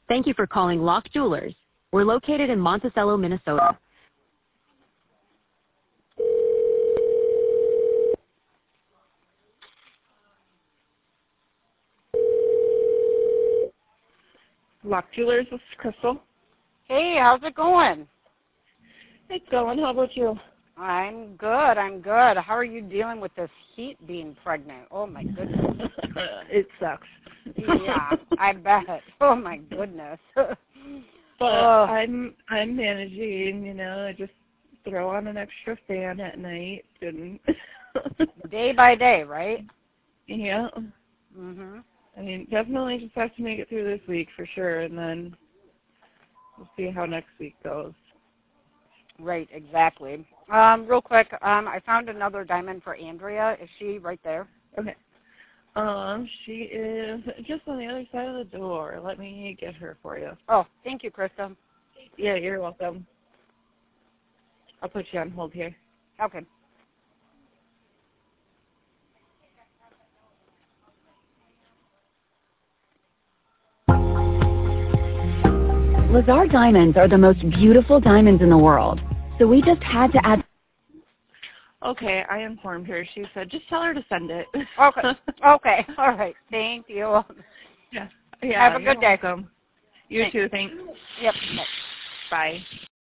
Thank you for calling Locke Jewelers. We're located in Monticello, Minnesota. Locke Jewelers, this is Crystal. Hey, how's it going? It's going. How about you? I'm good. How are you dealing with this heat being pregnant? Oh, my goodness. It sucks. Yeah, I bet. Oh, my goodness. But I'm managing, I just throw on an extra fan at night. And Day by day, right? Yeah. Mhm. I mean, definitely just have to make it through this week for sure, and then we'll see how next week goes. Right, exactly. Real quick, I found another diamond for Andrea. Is she right there? Okay. She is just on the other side of the door. Let me get her for you. Oh, thank you, Krista. Yeah, you're welcome. I'll put you on hold here. Okay. Lazar diamonds are the most beautiful diamonds in the world, so we just had to add... Okay, I informed her. She said, just tell her to send it. Okay. Okay. All right. Thank you. Yeah. Have a good day. Welcome. You too. Thanks. Yep. Bye.